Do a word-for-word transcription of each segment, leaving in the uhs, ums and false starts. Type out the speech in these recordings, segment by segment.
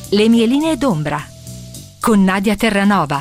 Le mie linee d'ombra con Nadia Terranova.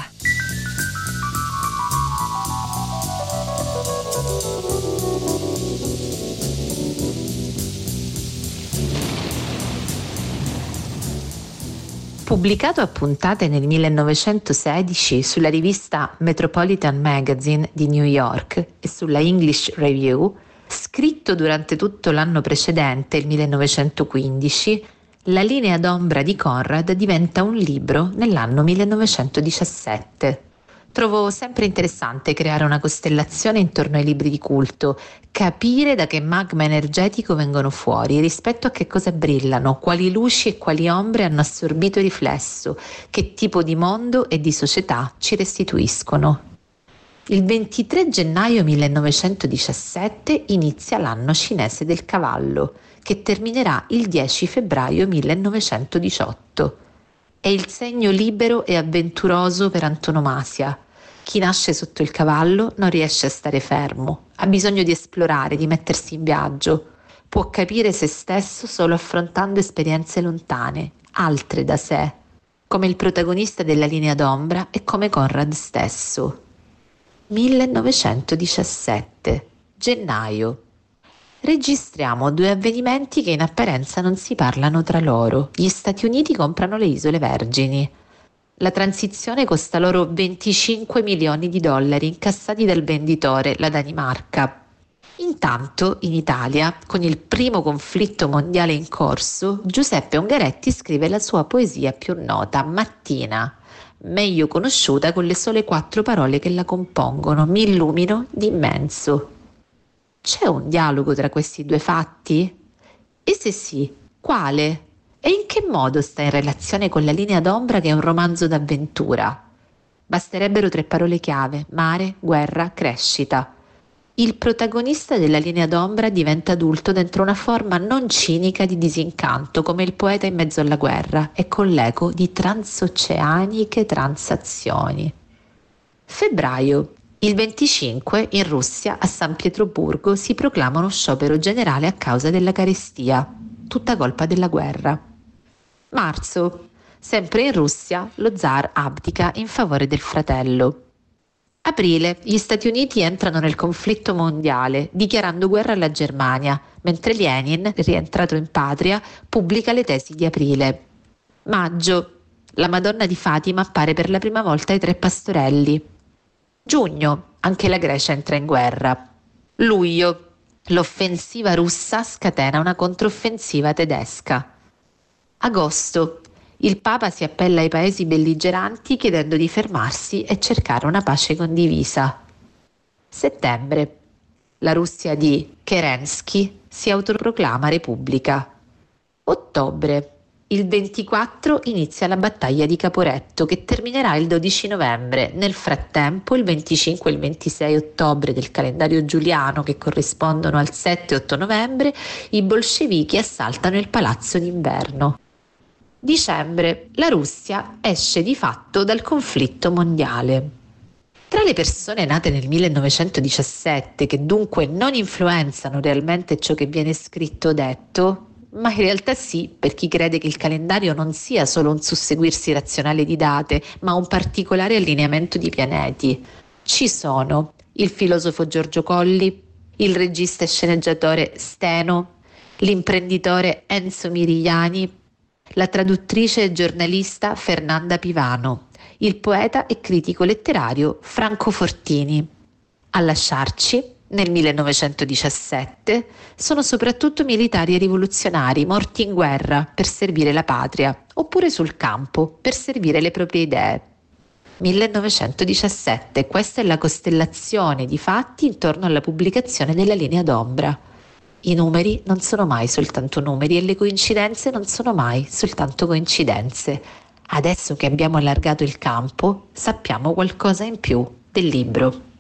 Pubblicato a puntate nel millenovecentosedici sulla rivista Metropolitan Magazine di New York e sulla English Review, scritto durante tutto l'anno precedente, il millenovecentoquindici, La linea d'ombra di Conrad diventa un libro nell'anno millenovecentodiciassette. Trovo sempre interessante creare una costellazione intorno ai libri di culto, capire da che magma energetico vengono fuori, rispetto a che cosa brillano, quali luci e quali ombre hanno assorbito e riflesso, che tipo di mondo e di società ci restituiscono. Il ventitré gennaio millenovecentodiciassette inizia l'anno cinese del cavallo, che terminerà il dieci febbraio millenovecentodiciotto. È il segno libero e avventuroso per antonomasia. Chi nasce sotto il cavallo non riesce a stare fermo, ha bisogno di esplorare, di mettersi in viaggio. Può capire se stesso solo affrontando esperienze lontane, altre da sé, come il protagonista della linea d'ombra e come Conrad stesso. millenovecentodiciassette, gennaio. Registriamo due avvenimenti che in apparenza non si parlano tra loro. Gli Stati Uniti comprano le Isole Vergini. La transizione costa loro venticinque milioni di dollari incassati dal venditore, la Danimarca. Intanto, in Italia, con il primo conflitto mondiale in corso, Giuseppe Ungaretti scrive la sua poesia più nota, Mattina, meglio conosciuta con le sole quattro parole che la compongono: mi illumino d'immenso. C'è un dialogo tra questi due fatti? E se sì, quale? E in che modo sta in relazione con La linea d'ombra, che è un romanzo d'avventura? Basterebbero tre parole chiave: mare, guerra, crescita. Il protagonista della linea d'ombra diventa adulto dentro una forma non cinica di disincanto, come il poeta in mezzo alla guerra, e con l'eco di transoceaniche transazioni. Febbraio. Il venticinque in Russia, a San Pietroburgo, si proclama uno sciopero generale a causa della carestia, tutta colpa della guerra. Marzo. Sempre in Russia, lo zar abdica in favore del fratello. Aprile. Gli Stati Uniti entrano nel conflitto mondiale, dichiarando guerra alla Germania, mentre Lenin, rientrato in patria, pubblica le tesi di Aprile. Maggio. La Madonna di Fatima appare per la prima volta ai Tre Pastorelli. Giugno, anche la Grecia entra in guerra. Luglio, l'offensiva russa scatena una controffensiva tedesca. Agosto, il Papa si appella ai paesi belligeranti chiedendo di fermarsi e cercare una pace condivisa. Settembre, la Russia di Kerensky si autoproclama repubblica. Ottobre, il ventiquattro inizia la battaglia di Caporetto, che terminerà il dodici novembre. Nel frattempo, il venticinque e il ventisei ottobre del calendario giuliano, che corrispondono al sette e otto novembre, i bolscevichi assaltano il Palazzo d'Inverno. Dicembre, la Russia esce di fatto dal conflitto mondiale. Tra le persone nate nel millenovecentodiciassette, che dunque non influenzano realmente ciò che viene scritto o detto, ma in realtà sì, per chi crede che il calendario non sia solo un susseguirsi razionale di date, ma un particolare allineamento di pianeti, ci sono il filosofo Giorgio Colli, il regista e sceneggiatore Steno, l'imprenditore Enzo Mirigliani, la traduttrice e giornalista Fernanda Pivano, il poeta e critico letterario Franco Fortini. A lasciarci, nel millenovecentodiciassette, sono soprattutto militari e rivoluzionari morti in guerra per servire la patria, oppure sul campo per servire le proprie idee. millenovecentodiciassette, questa è la costellazione di fatti intorno alla pubblicazione della linea d'ombra. I numeri non sono mai soltanto numeri e le coincidenze non sono mai soltanto coincidenze. Adesso che abbiamo allargato il campo, sappiamo qualcosa in più del libro.